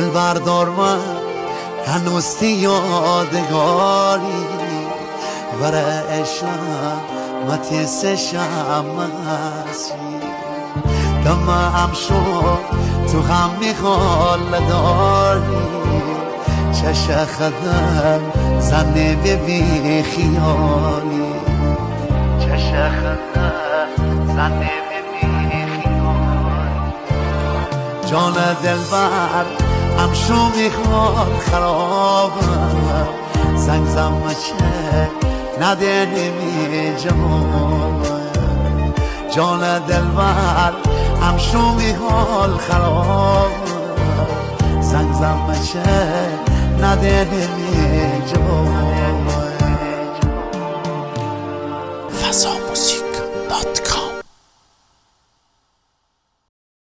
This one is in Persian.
دل بردار من هنوز یادگاری ورا عشقم متیسه شمسی دمم شد تو هم میخوال داری چشم خدم زنه ببی خیالی چشم خدم زنه ببی خیالی جان دلبر همشو میخواد خرابم زنگ زمچه نده نمی جواب جان دلبر همشو میحال خراب زنگ زمچه نده نمی جواب fazamusic.com